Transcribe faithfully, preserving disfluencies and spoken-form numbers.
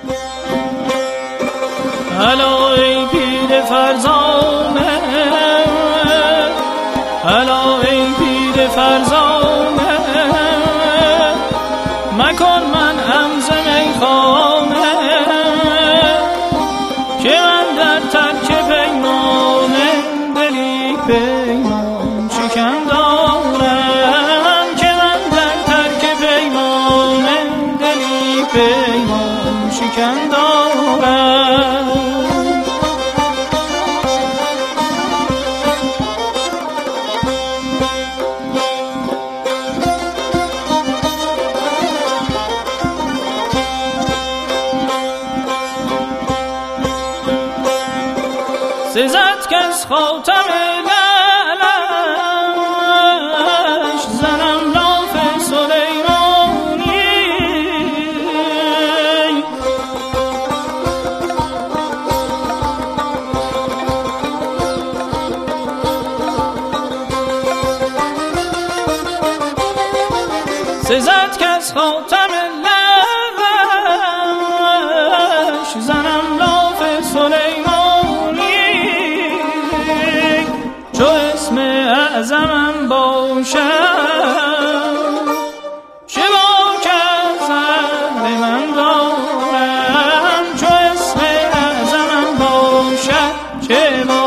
الا ای پیر فرزانه، الا ای پیر فرزانه، مکن من عمز میخانه، که من در ترک پیمانه دلی پیمان شکن دارم، که من در ترک پیمانه دلی پیمان شکن دارم. سزد کس خاتم لعلش، زنم لاف سلیمانی، سزد کس خاتم لعلش، زنم لاف سلیمانی، اعظمم باشم چه باک از اهل من دارم، چو اسم اعظمم باشم چه باک